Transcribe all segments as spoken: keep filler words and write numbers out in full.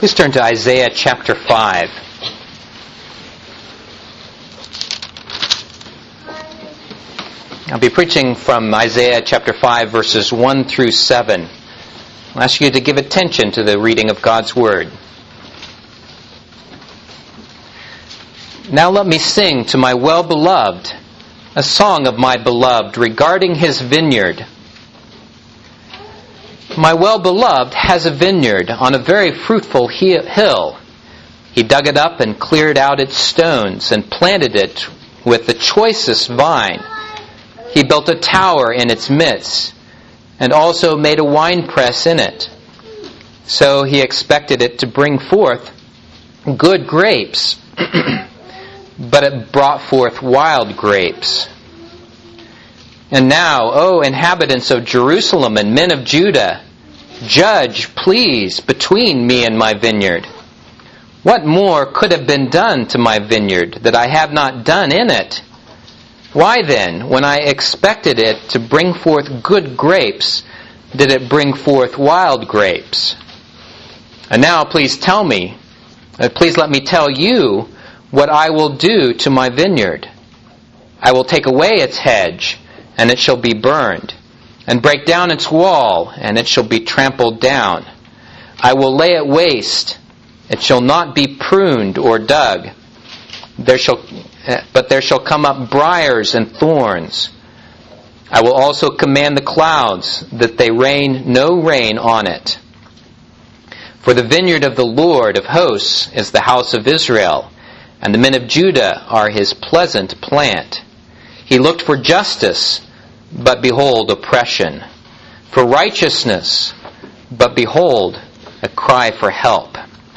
Please turn to Isaiah chapter five. I'll be preaching from Isaiah chapter five, verses one through seven. I'll ask you to give attention to the reading of God's Word. Now let me sing to my well-beloved a song of my beloved regarding his vineyard. My well-beloved has a vineyard on a very fruitful hill. He dug it up and cleared out its stones and planted it with the choicest vine. He built a tower in its midst and also made a winepress in it. So he expected it to bring forth good grapes, but it brought forth wild grapes. And now, O inhabitants of Jerusalem and men of Judah, judge, please, between me and my vineyard. What more could have been done to my vineyard that I have not done in it? Why then, when I expected it to bring forth good grapes, did it bring forth wild grapes? And now please tell me, uh, please let me tell you what I will do to my vineyard. I will take away its hedge, and it shall be burned, and break down its wall, and it shall be trampled down. I will lay it waste, it shall not be pruned or dug. There shall, but there shall come up briars and thorns. I will also command the clouds that they rain no rain on it. For the vineyard of the Lord of hosts is the house of Israel, and the men of Judah are his pleasant plant. He looked for justice, but behold, oppression. For righteousness, but behold, a cry for help.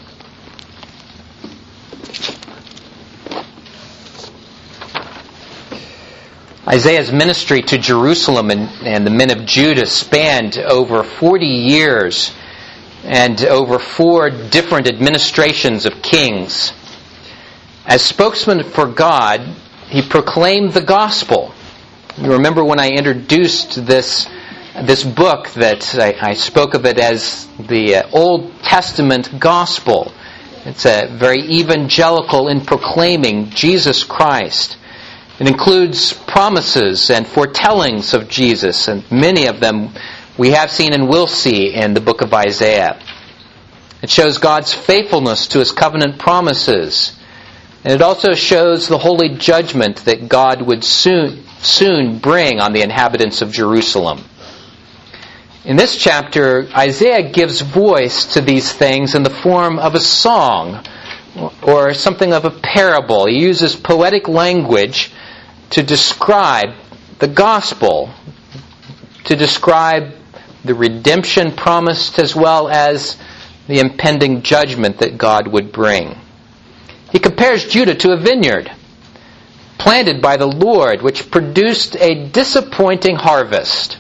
Isaiah's ministry to Jerusalem and, and the men of Judah spanned over forty years and over four different administrations of kings. As spokesman for God, he proclaimed the gospel. You remember when I introduced this this book that I, I spoke of it as the uh, Old Testament gospel. It's a very evangelical in proclaiming Jesus Christ. It includes promises and foretellings of Jesus, and many of them we have seen and will see in the book of Isaiah. It shows God's faithfulness to his covenant promises. And it also shows the holy judgment that God would soon, soon bring on the inhabitants of Jerusalem. In this chapter, Isaiah gives voice to these things in the form of a song or something of a parable. He uses poetic language to describe the gospel, to describe the redemption promised as well as the impending judgment that God would bring. He compares Judah to a vineyard planted by the Lord, which produced a disappointing harvest.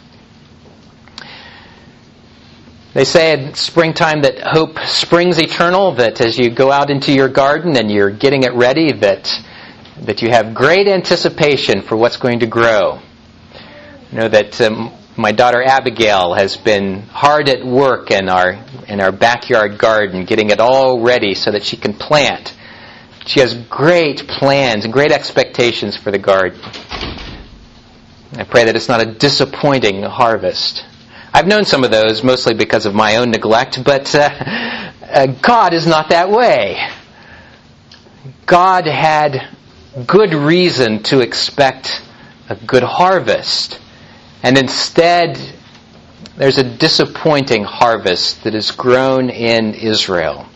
They say in springtime that hope springs eternal, that as you go out into your garden and you're getting it ready, that, that you have great anticipation for what's going to grow. I know that um, my daughter Abigail has been hard at work in our, in our backyard garden, getting it all ready so that she can plant. She has great plans and great expectations for the garden. I pray that it's not a disappointing harvest. I've known some of those, mostly because of my own neglect, but uh, uh, God is not that way. God had good reason to expect a good harvest, and instead there's a disappointing harvest that is grown in Israel.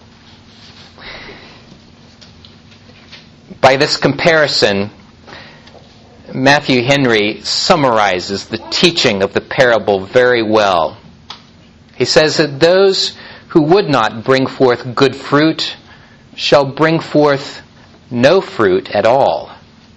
By this comparison, Matthew Henry summarizes the teaching of the parable very well. He says that those who would not bring forth good fruit shall bring forth no fruit at all.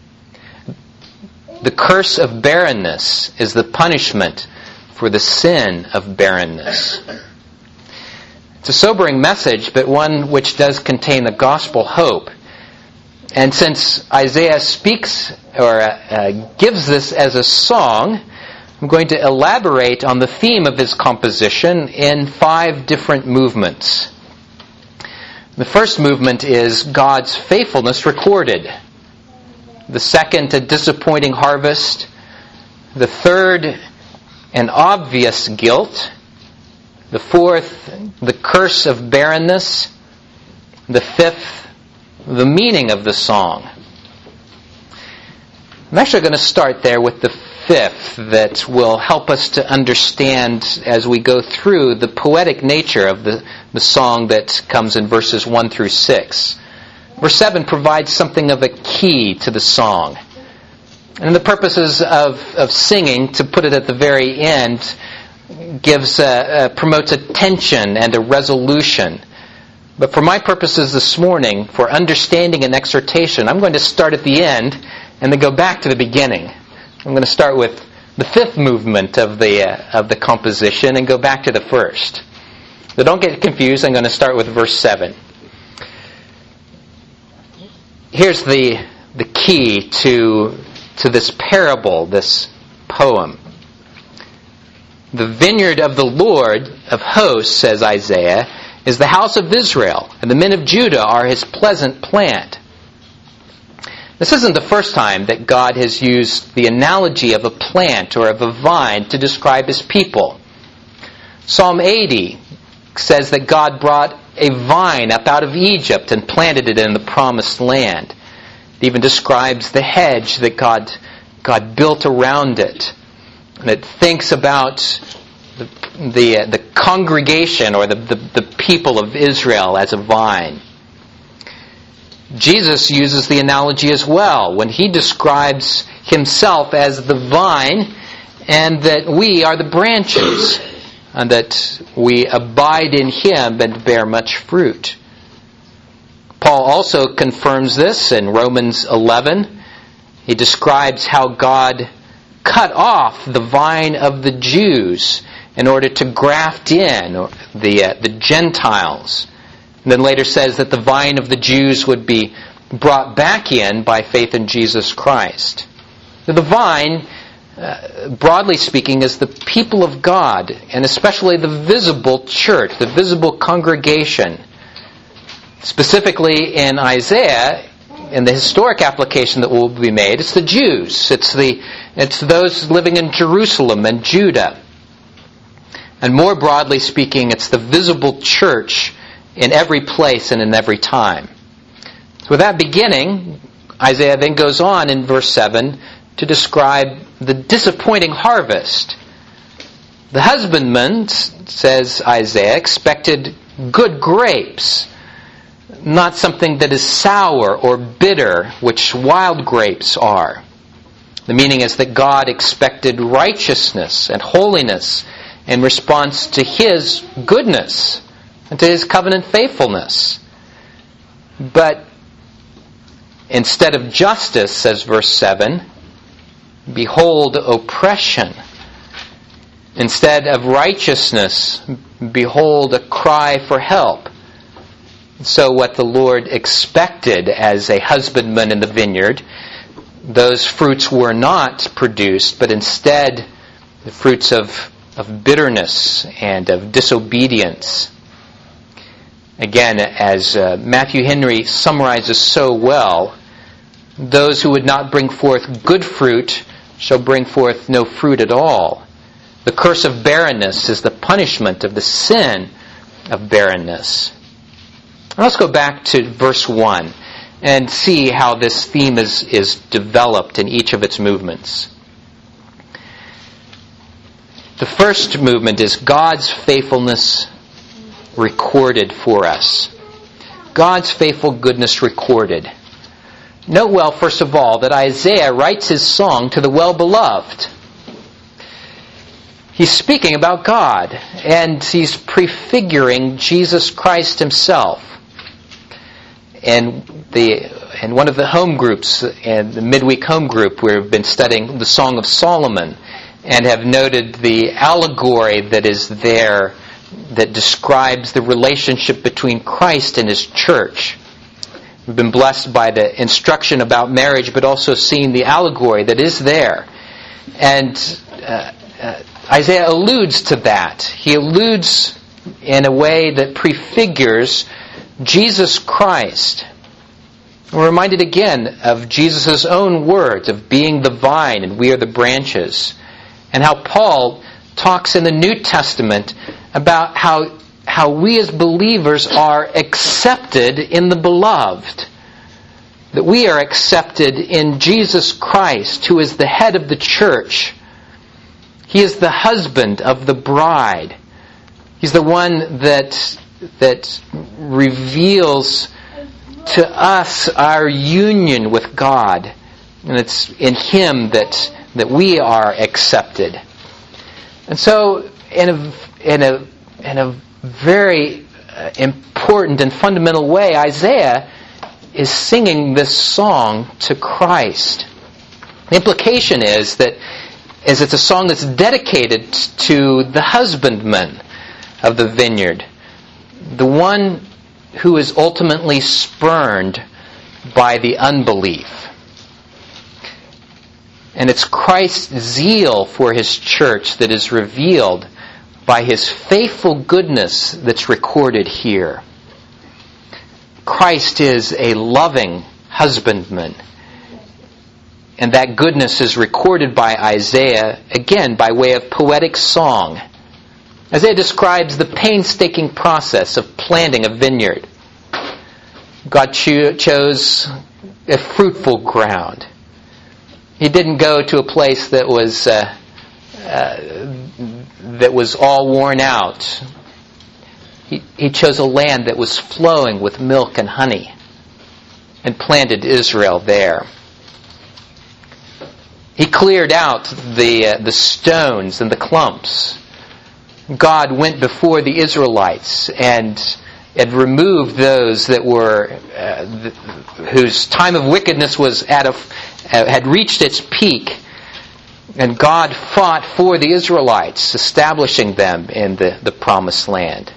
The curse of barrenness is the punishment for the sin of barrenness. It's a sobering message, but one which does contain the gospel hope. And since Isaiah speaks or uh, gives this as a song, I'm going to elaborate on the theme of his composition in five different movements. The first movement is God's faithfulness recorded. The second, a disappointing harvest. The third, an obvious guilt. The fourth, the curse of barrenness. The fifth, the meaning of the song. I'm actually going to start there with the fifth that will help us to understand as we go through the poetic nature of the, the song that comes in verses one through six. Verse seven provides something of a key to the song. And the purposes of, of singing, to put it at the very end, gives a, uh, promotes a tension and a resolution. But for my purposes this morning, for understanding and exhortation, I'm going to start at the end and then go back to the beginning. I'm going to start with the fifth movement of the uh, of the composition and go back to the first. So don't get confused. I'm going to start with verse seven. Here's the the key to to this parable, this poem. The vineyard of the Lord of hosts, says Isaiah, is the house of Israel, and the men of Judah are his pleasant plant. This isn't the first time that God has used the analogy of a plant or of a vine to describe his people. Psalm eighty says that God brought a vine up out of Egypt and planted it in the promised land. It even describes the hedge that God, God built around it. And it thinks about the, the, the congregation or the, the, the people of Israel as a vine. Jesus uses the analogy as well when he describes himself as the vine and that we are the branches and that we abide in him and bear much fruit. Paul also confirms this in Romans eleven. He describes how God cut off the vine of the Jews in order to graft in the, uh, the Gentiles. And then later says that the vine of the Jews would be brought back in by faith in Jesus Christ. So the vine, uh, broadly speaking, is the people of God, and especially the visible church, the visible congregation. Specifically in Isaiah, in the historic application that will be made, it's the Jews. It's the it's those living in Jerusalem and Judah. And more broadly speaking, it's the visible church in every place and in every time. So with that beginning, Isaiah then goes on in verse seven to describe the disappointing harvest. The husbandman, says Isaiah, expected good grapes, not something that is sour or bitter, which wild grapes are. The meaning is that God expected righteousness and holiness in response to his goodness and to his covenant faithfulness. But instead of justice, says verse seven, behold oppression. Instead of righteousness, behold a cry for help. So what the Lord expected as a husbandman in the vineyard, those fruits were not produced, but instead the fruits of, of bitterness and of disobedience. Again, as uh, Matthew Henry summarizes so well, those who would not bring forth good fruit shall bring forth no fruit at all. The curse of barrenness is the punishment of the sin of barrenness. Now let's go back to verse one and see how this theme is, is developed in each of its movements. The first movement is God's faithfulness recorded for us. God's faithful goodness recorded. Note well, first of all, that Isaiah writes his song to the well-beloved. He's speaking about God, and he's prefiguring Jesus Christ himself. And the in one of the home groups, in the midweek home group, we've been studying the Song of Solomon and have noted the allegory that is there that describes the relationship between Christ and his church. We've been blessed by the instruction about marriage, but also seeing the allegory that is there. And uh, uh, Isaiah alludes to that. He alludes in a way that prefigures Jesus Christ. We're reminded again of Jesus' own words of being the vine and we are the branches, and how Paul talks in the New Testament about how, how we as believers are accepted in the beloved. That we are accepted in Jesus Christ, who is the head of the church. He is the husband of the bride. He's the one that, that reveals to us our union with God. And it's in Him that, that we are accepted. And so, in a, in a, in a very important and fundamental way, Isaiah is singing this song to Christ. The implication is that is it's a song that's dedicated to the husbandman of the vineyard, the one who is ultimately spurned by the unbelief. And it's Christ's zeal for His church that is revealed by His faithful goodness that's recorded here. Christ is a loving husbandman. And that goodness is recorded by Isaiah, again, by way of poetic song. Isaiah describes the painstaking process of planting a vineyard. God cho- chose a fruitful ground. He didn't go to a place that was uh, uh, that was all worn out. He, he chose a land that was flowing with milk and honey and planted Israel there. He cleared out the uh, the stones and the clumps. God went before the Israelites and and removed those that were uh, th- whose time of wickedness was at a uh, had reached its peak, and God fought for the Israelites, establishing them in the, the promised land.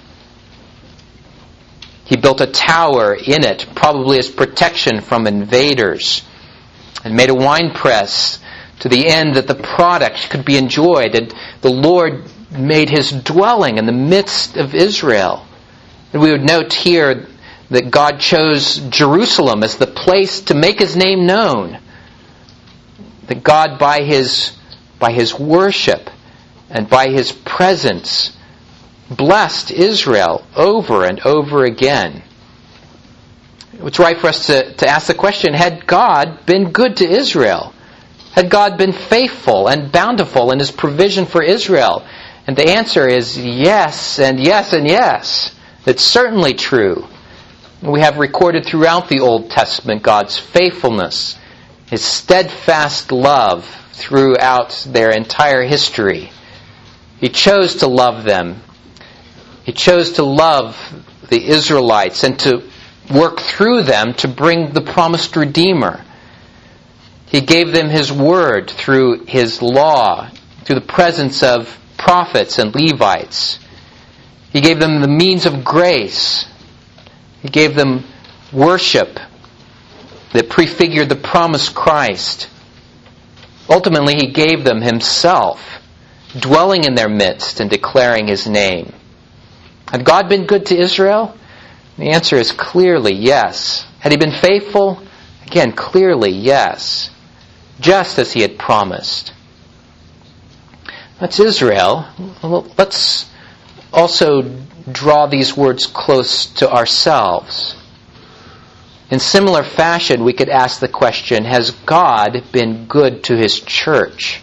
He built a tower in it, probably as protection from invaders, and made a wine press to the end that the product could be enjoyed. And the Lord made His dwelling in the midst of Israel. And we would note here that God chose Jerusalem as the place to make His name known. That God, by His, by His worship and by His presence, blessed Israel over and over again. It's right for us to, to ask the question, had God been good to Israel? Had God been faithful and bountiful in His provision for Israel? And the answer is yes, and yes, and yes. It's certainly true. We have recorded throughout the Old Testament God's faithfulness, His steadfast love throughout their entire history. He chose to love them. He chose to love the Israelites and to work through them to bring the promised Redeemer. He gave them His word through His law, through the presence of prophets and Levites. He gave them the means of grace. He gave them worship that prefigured the promised Christ. Ultimately, He gave them Himself, dwelling in their midst and declaring His name. Had God been good to Israel? The answer is clearly yes. Had He been faithful? Again, clearly yes. Just as He had promised. That's Israel. Let's also draw these words close to ourselves. In similar fashion, we could ask the question, has God been good to His church?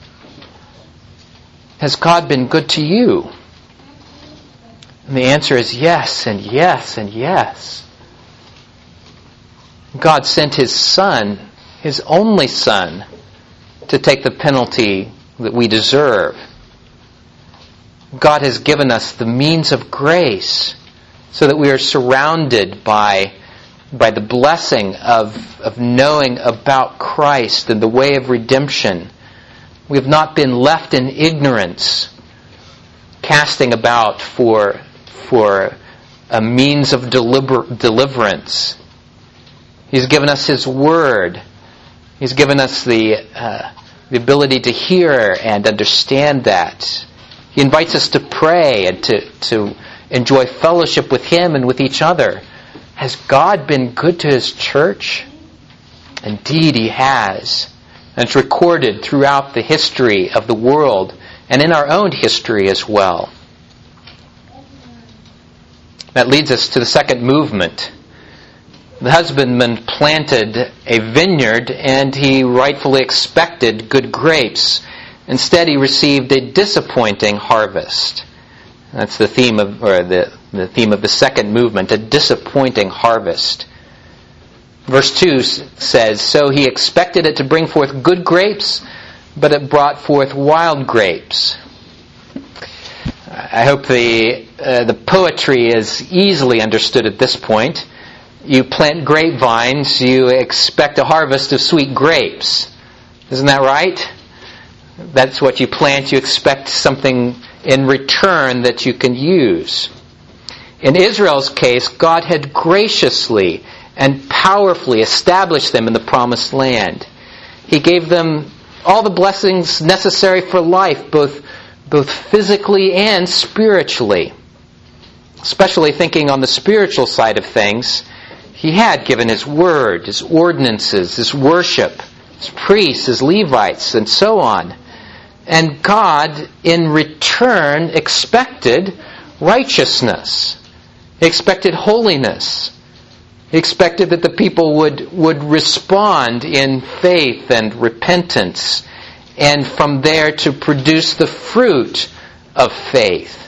Has God been good to you? And the answer is yes, and yes, and yes. God sent His Son, His only Son, to take the penalty that we deserve. God has given us the means of grace so that we are surrounded by, by the blessing of, of knowing about Christ and the way of redemption. We have not been left in ignorance, casting about for, for a means of deliver, deliverance. He's given us His Word. He's given us the, uh, the ability to hear and understand that. He invites us to pray and to, to enjoy fellowship with Him and with each other. Has God been good to His church? Indeed, He has. And it's recorded throughout the history of the world and in our own history as well. That leads us to the second movement. The husbandman planted a vineyard and he rightfully expected good grapes. Instead, he received a disappointing harvest. That's the theme of, or the, the theme of the second movement, a disappointing harvest. Verse two says, "So he expected it to bring forth good grapes, but it brought forth wild grapes." I hope the uh, the poetry is easily understood at this point. You plant grapevines, you expect a harvest of sweet grapes. Isn't that right? That's what you plant. You expect something in return that you can use. In Israel's case, God had graciously and powerfully established them in the promised land. He gave them all the blessings necessary for life, both, both physically and spiritually. Especially thinking on the spiritual side of things, He had given His word, His ordinances, His worship, His priests, His Levites, and so on. And God, in return, expected righteousness. He expected holiness. He expected that the people would, would respond in faith and repentance, and from there to produce the fruit of faith.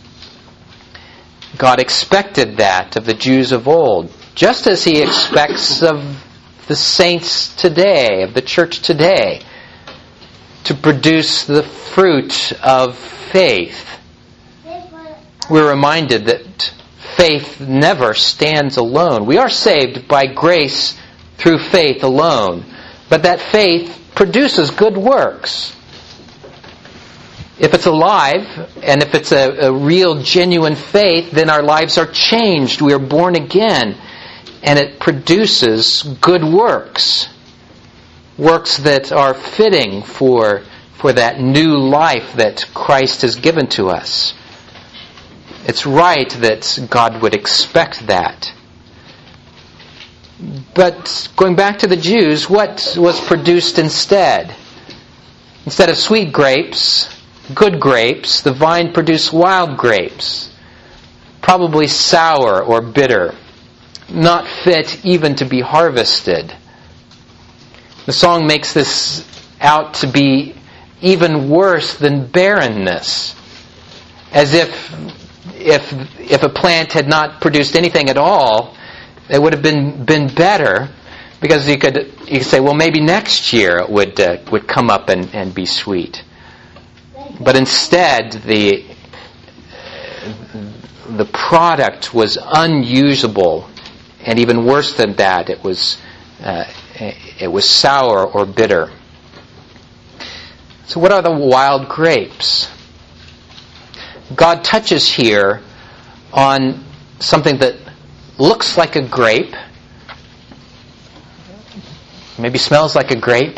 God expected that of the Jews of old, just as He expects of the saints today, of the church today, to produce the fruit of faith. We're reminded that faith never stands alone. We are saved by grace through faith alone, but that faith produces good works. If it's alive, and if it's a, a real, genuine faith, then our lives are changed. We are born again, and it produces good works. Works that are fitting for, for that new life that Christ has given to us. It's right that God would expect that. But going back to the Jews, what was produced instead? Instead of sweet grapes, good grapes, the vine produced wild grapes, probably sour or bitter, not fit even to be harvested. The song makes this out to be even worse than barrenness, as if if if a plant had not produced anything at all, it would have been been better, because you could you could say, well, maybe next year it would uh, would come up and, and be sweet. But instead, the the product was unusable, and even worse than that, it was uh, it was sour or bitter. So, what are the wild grapes? God touches here on something that looks like a grape, maybe smells like a grape,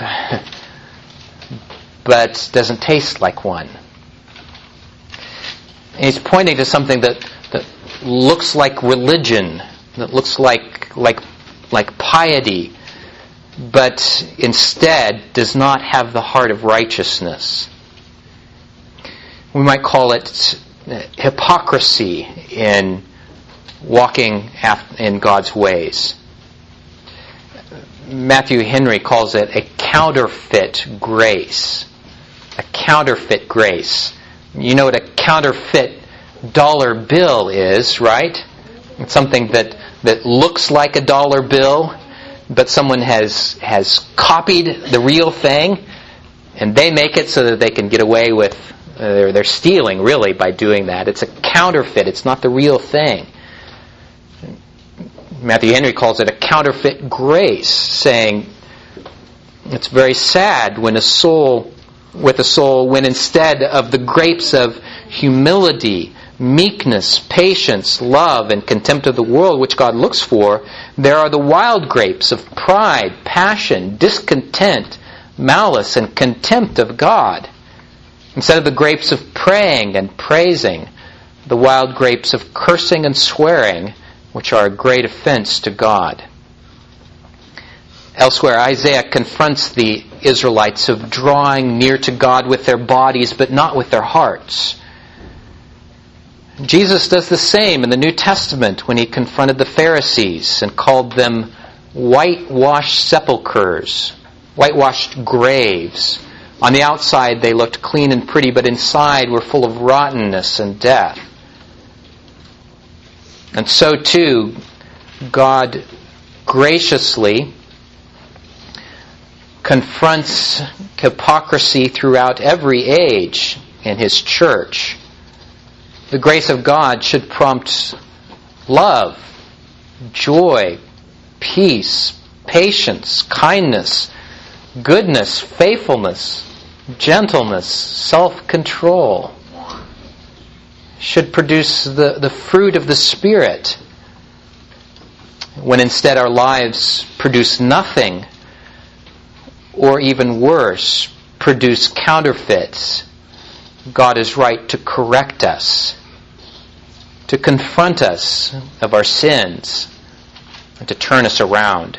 but doesn't taste like one. And He's pointing to something that, that looks like religion, that looks like like like piety, but instead does not have the heart of righteousness. We might call it hypocrisy in walking in God's ways. Matthew Henry calls it a counterfeit grace. A counterfeit grace. You know what a counterfeit dollar bill is, right? It's something that, that looks like a dollar bill, but someone has has copied the real thing, and they make it so that they can get away with uh, they're, they're stealing, really, by doing that. It's a counterfeit. It's not the real thing. Matthew Henry calls it a counterfeit grace, saying it's very sad when a soul, with a soul, when instead of the grapes of humility, meekness, patience, love, and contempt of the world which God looks for, there are the wild grapes of pride, passion, discontent, malice, and contempt of God. Instead of the grapes of praying and praising, the wild grapes of cursing and swearing, which are a great offense to God. Elsewhere, Isaiah confronts the Israelites of drawing near to God with their bodies, but not with their hearts. Jesus does the same in the New Testament when he confronted the Pharisees and called them whitewashed sepulchres, whitewashed graves. On the outside they looked clean and pretty, but inside were full of rottenness and death. And so too, God graciously confronts hypocrisy throughout every age in His church. The grace of God should prompt love, joy, peace, patience, kindness, goodness, faithfulness, gentleness, self-control. Should produce the, the fruit of the Spirit. When instead our lives produce nothing, or even worse, produce counterfeits, God is right to correct us, to confront us of our sins, and to turn us around.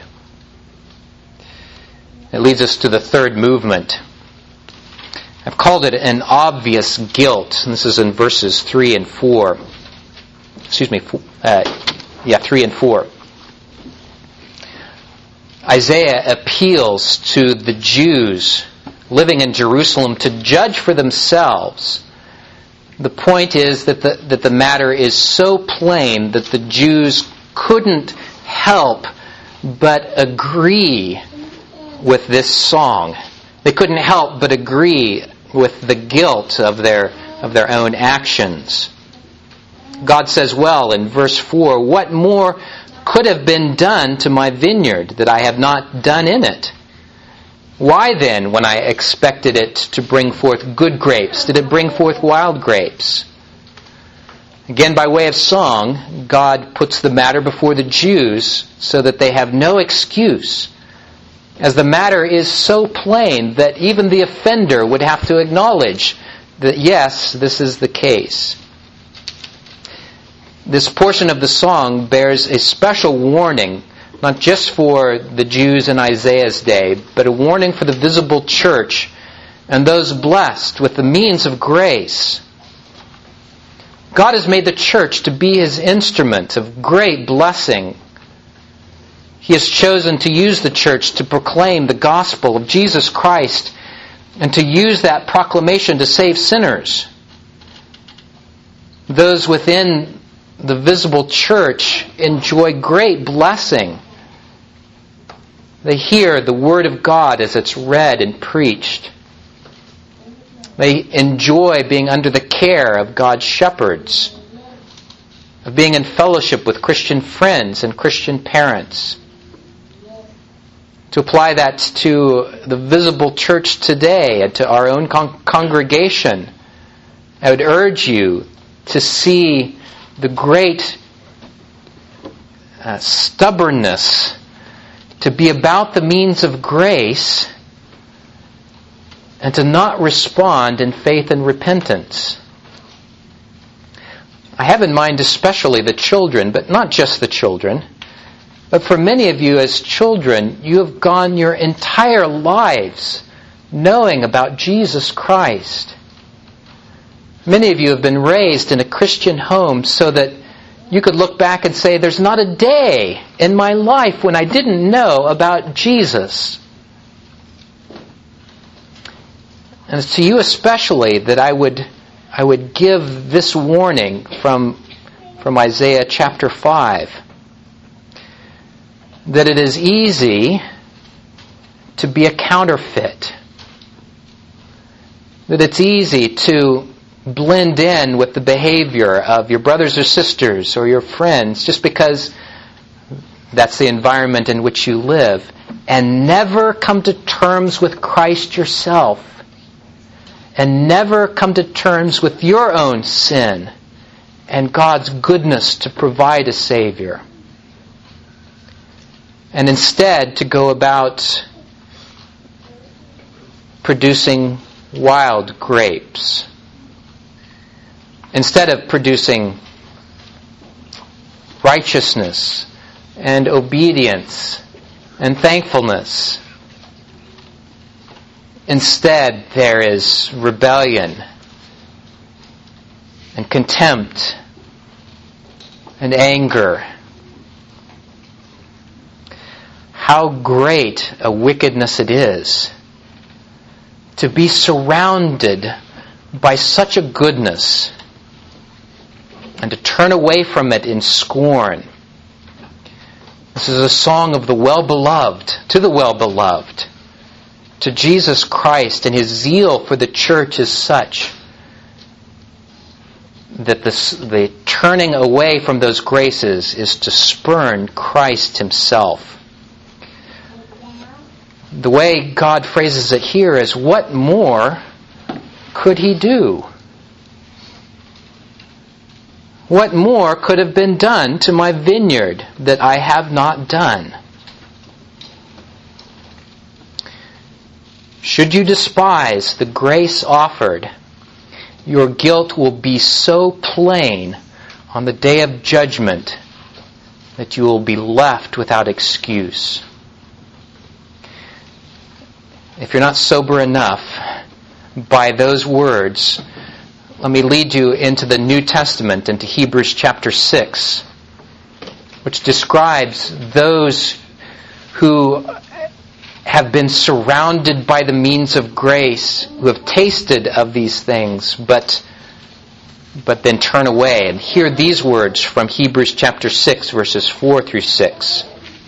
It leads us to the third movement. I've called it an obvious guilt. And this is in verses three and four. Excuse me, uh, yeah, three and four. Isaiah appeals to the Jews living in Jerusalem to judge for themselves. The point is that the, that the matter is so plain that the Jews couldn't help but agree with this song. They couldn't help but agree with the guilt of their, of their own actions. God says, well, in verse four, "What more could have been done to my vineyard that I have not done in it? Why then, when I expected it to bring forth good grapes, did it bring forth wild grapes?" Again, by way of song, God puts the matter before the Jews so that they have no excuse, as the matter is so plain that even the offender would have to acknowledge that, yes, this is the case. This portion of the song bears a special warning, not just for the Jews in Isaiah's day, but a warning for the visible church and those blessed with the means of grace. God has made the church to be His instrument of great blessing. He has chosen to use the church to proclaim the gospel of Jesus Christ and to use that proclamation to save sinners. Those within the visible church enjoy great blessing. They hear the Word of God as it's read and preached. They enjoy being under the care of God's shepherds, of being in fellowship with Christian friends and Christian parents. To apply that to the visible church today and to our own con- congregation, I would urge you to see the great uh, stubbornness to be about the means of grace and to not respond in faith and repentance. I have in mind especially the children, but not just the children. But for many of you as children, you have gone your entire lives knowing about Jesus Christ. Many of you have been raised in a Christian home so that you could look back and say, there's not a day in my life when I didn't know about Jesus. And it's to you especially that I would I would give this warning from, from Isaiah chapter five. That it is easy to be a counterfeit. That it's easy to blend in with the behavior of your brothers or sisters or your friends just because that's the environment in which you live, and never come to terms with Christ yourself, and never come to terms with your own sin and God's goodness to provide a Savior. And instead to go about producing wild grapes. Instead of producing righteousness and obedience and thankfulness. Instead, there is rebellion and contempt and anger. How great a wickedness it is to be surrounded by such a goodness and to turn away from it in scorn. This is a song of the well-beloved, to the well-beloved, to Jesus Christ, and his zeal for the church is such that this, the turning away from those graces is to spurn Christ himself. The way God phrases it here is, what more could he do? What more could have been done to my vineyard that I have not done? Should you despise the grace offered, your guilt will be so plain on the day of judgment that you will be left without excuse. If you're not sober enough by those words, let me lead you into the New Testament, into Hebrews chapter six, which describes those who have been surrounded by the means of grace, who have tasted of these things, but but then turn away. And hear these words from Hebrews chapter six, verses four through six.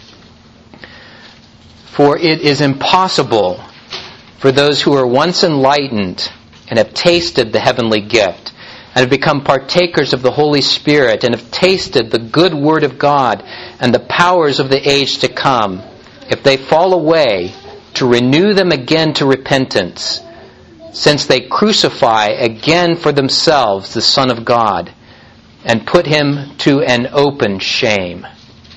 For it is impossible for those who are once enlightened and have tasted the heavenly gift, and have become partakers of the Holy Spirit, and have tasted the good word of God and the powers of the age to come, if they fall away, to renew them again to repentance, since they crucify again for themselves the Son of God, and put him to an open shame.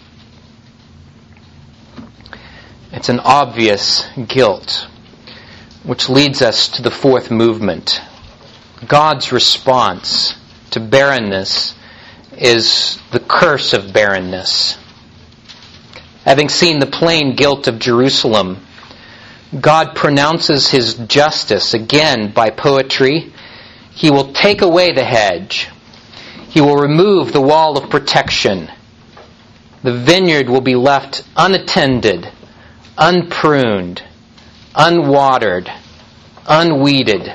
It's an obvious guilt, which leads us to the fourth movement. God's response to barrenness is the curse of barrenness. Having seen the plain guilt of Jerusalem, God pronounces his justice again by poetry. He will take away the hedge. He will remove the wall of protection. The vineyard will be left unattended, unpruned, unwatered, unweeded.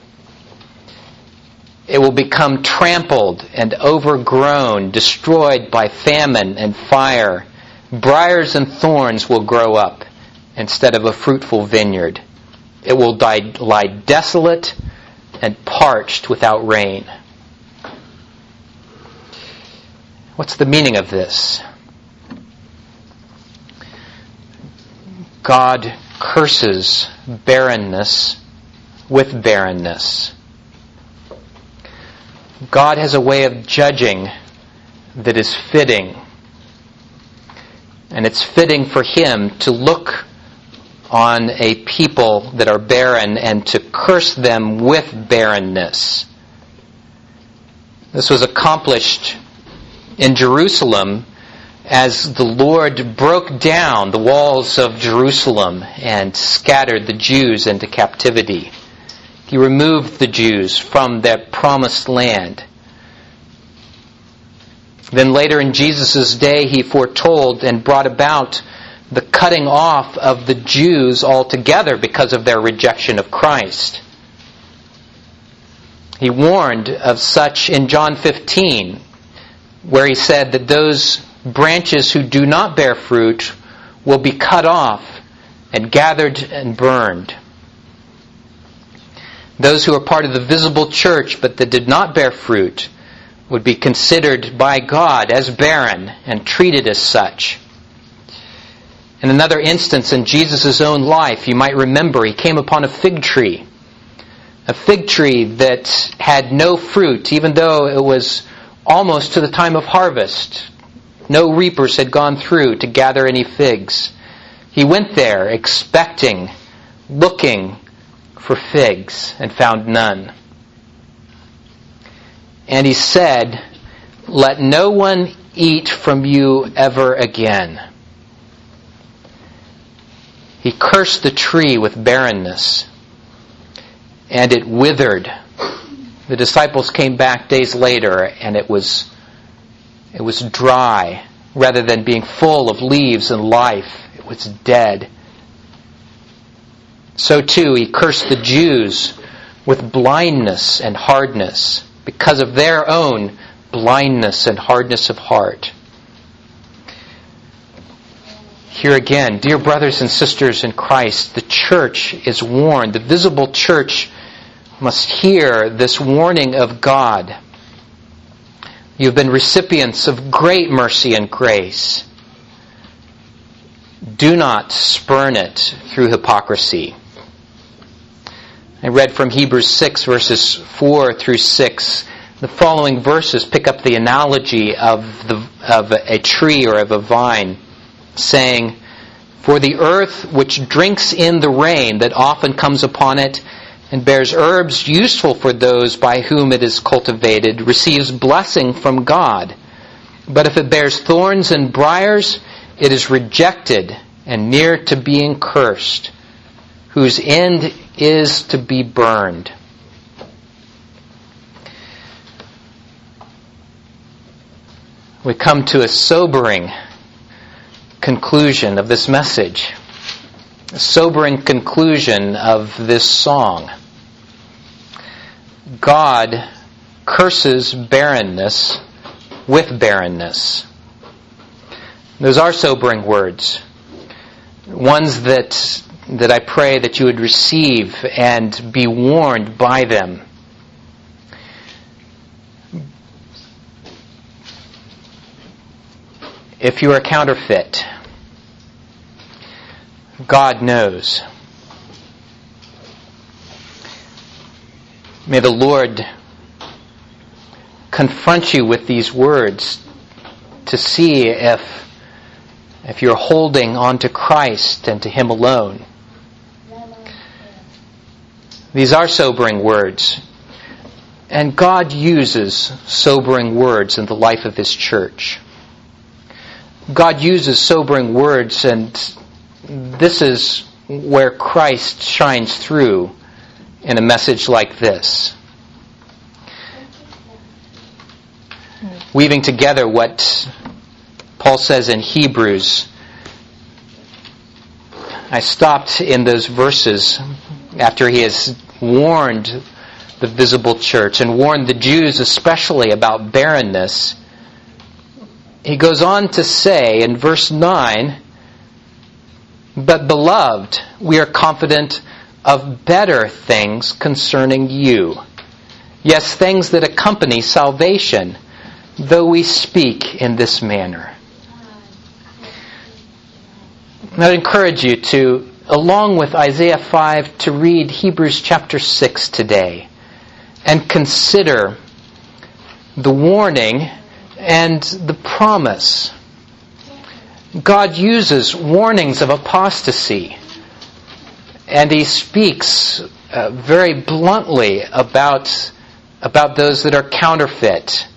It will become trampled and overgrown, destroyed by famine and fire. Briars and thorns will grow up instead of a fruitful vineyard. It will die, lie desolate and parched without rain. What's the meaning of this? God curses barrenness with barrenness. God has a way of judging that is fitting. And it's fitting for him to look on a people that are barren and to curse them with barrenness. This was accomplished in Jerusalem as the Lord broke down the walls of Jerusalem and scattered the Jews into captivity. He removed the Jews from their promised land. Then later in Jesus' day, he foretold and brought about the cutting off of the Jews altogether because of their rejection of Christ. He warned of such in John fifteen, where he said that those branches who do not bear fruit will be cut off and gathered and burned. Those who are part of the visible church but that did not bear fruit would be considered by God as barren and treated as such. In another instance in Jesus' own life, you might remember, he came upon a fig tree. A fig tree that had no fruit, even though it was almost to the time of harvest. No reapers had gone through to gather any figs. He went there expecting, looking for figs, and found none. And he said, "Let no one eat from you ever again." He cursed the tree with barrenness, and it withered. The disciples came back days later, and it was it was dry. Rather than being full of leaves and life, it was dead. So too, he cursed the Jews with blindness and hardness because of their own blindness and hardness of heart. Here again, dear brothers and sisters in Christ, the church is warned. The visible church must hear this warning of God. You've been recipients of great mercy and grace. Do not spurn it through hypocrisy. I read from Hebrews six, verses four through six. The following verses pick up the analogy of, the, of a tree or of a vine, saying, "For the earth which drinks in the rain that often comes upon it, and bears herbs useful for those by whom it is cultivated, receives blessing from God. But if it bears thorns and briars, it is rejected and near to being cursed, whose end is to be burned." We come to a sobering conclusion of this message. A sobering conclusion of this song. God curses barrenness with barrenness. Those are sobering words. Ones that that I pray that you would receive and be warned by them. If you are counterfeit, God knows. May the Lord confront you with these words to see if, if you're holding on to Christ and to Him alone. These are sobering words. And God uses sobering words in the life of His church. God uses sobering words, and this is where Christ shines through in a message like this. Weaving together what Paul says in Hebrews. I stopped in those verses after he has warned the visible church and warned the Jews especially about barrenness. He goes on to say in verse nine, "But beloved, we are confident of better things concerning you. Yes, things that accompany salvation, though we speak in this manner." I'd encourage you to, along with Isaiah five, to read Hebrews chapter six today and consider the warning and the promise. God uses warnings of apostasy, and He speaks uh, very bluntly about, about those that are counterfeit.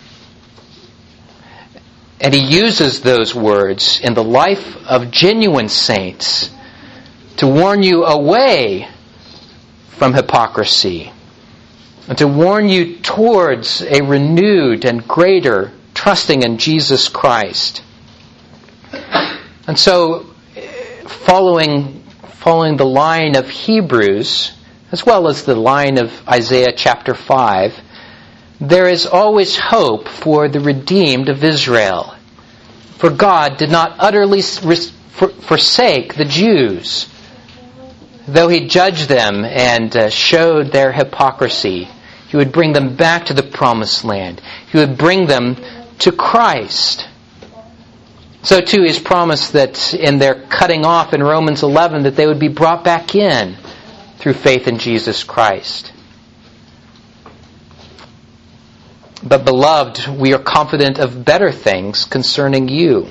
And He uses those words in the life of genuine saints to warn you away from hypocrisy and to warn you towards a renewed and greater trusting in Jesus Christ. And so, following, following the line of Hebrews, as well as the line of Isaiah chapter five, there is always hope for the redeemed of Israel. For God did not utterly forsake the Jews. Though He judged them and uh, showed their hypocrisy, He would bring them back to the promised land. He would bring them to Christ. So too He's promised that in their cutting off in Romans eleven, that they would be brought back in through faith in Jesus Christ. But beloved, we are confident of better things concerning you.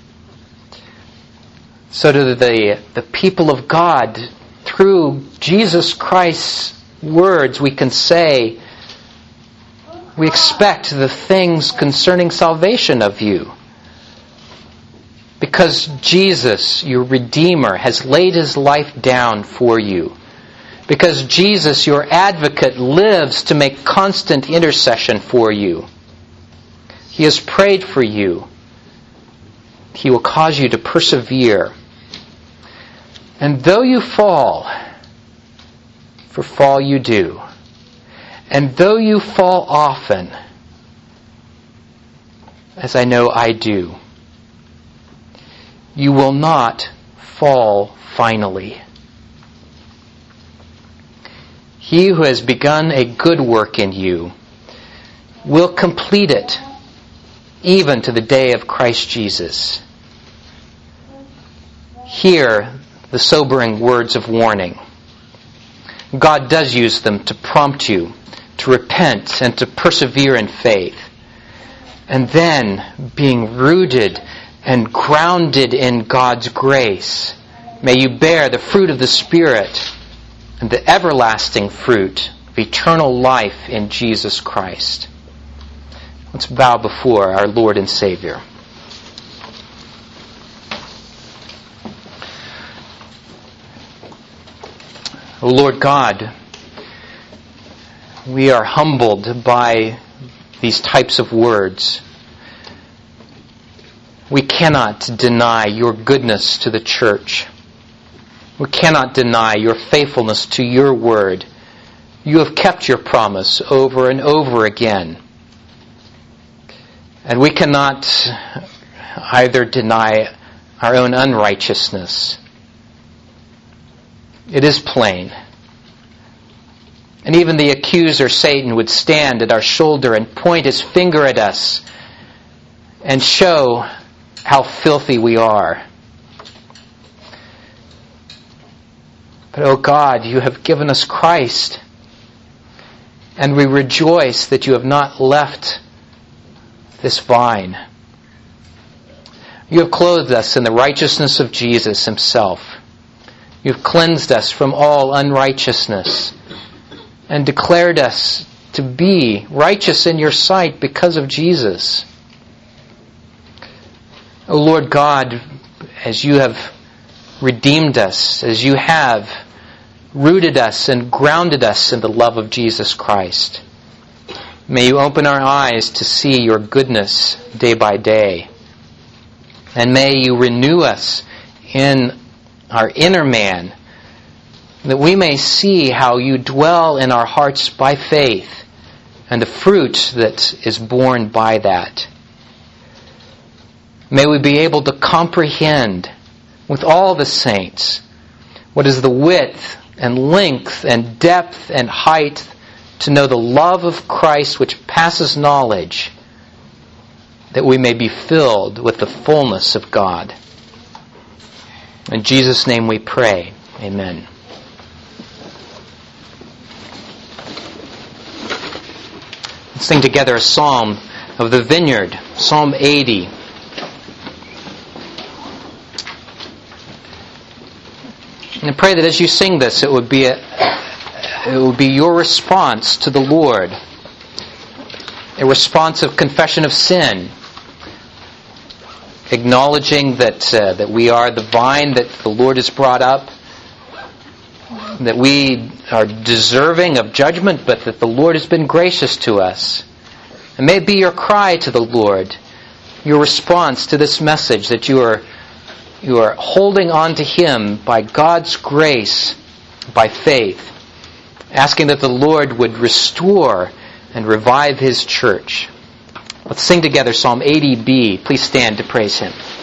So to the, the people of God, through Jesus Christ's words, we can say, We expect the things concerning salvation of you. Because Jesus, your Redeemer, has laid His life down for you. Because Jesus, your advocate, lives to make constant intercession for you. He has prayed for you. He will cause you to persevere. And though you fall, for fall you do, and though you fall often, as I know I do, you will not fall finally. He who has begun a good work in you will complete it, even to the day of Christ Jesus. Hear the sobering words of warning. God does use them to prompt you to repent and to persevere in faith. And then, being rooted and grounded in God's grace, may you bear the fruit of the Spirit and the everlasting fruit of eternal life in Jesus Christ. Let's bow before our Lord and Savior. O Lord God, we are humbled by these types of words. We cannot deny your goodness to the church. We cannot deny your faithfulness to your word. You have kept your promise over and over again. And we cannot either deny our own unrighteousness. It is plain. And even the accuser, Satan, would stand at our shoulder and point his finger at us and show how filthy we are. But, oh God, you have given us Christ, and we rejoice that you have not left this vine. You have clothed us in the righteousness of Jesus Himself. You have cleansed us from all unrighteousness and declared us to be righteous in your sight because of Jesus. O Lord God, as you have redeemed us, as you have rooted us and grounded us in the love of Jesus Christ, may you open our eyes to see your goodness day by day. And may you renew us in our inner man, that we may see how you dwell in our hearts by faith and the fruit that is born by that. May we be able to comprehend with all the saints what is the width and length and depth and height, to know the love of Christ which passes knowledge, that we may be filled with the fullness of God. In Jesus' name we pray. Amen. Let's sing together a psalm of the vineyard, Psalm eighty. And I pray that as you sing this, it would be a, it would be your response to the Lord, a response of confession of sin, acknowledging that uh, that we are the vine that the Lord has brought up, that we are deserving of judgment, but that the Lord has been gracious to us. And may it be your cry to the Lord, your response to this message, that you are you are holding on to Him by God's grace, by faith, asking that the Lord would restore and revive His church. Let's sing together Psalm eighty B. Please stand to praise Him.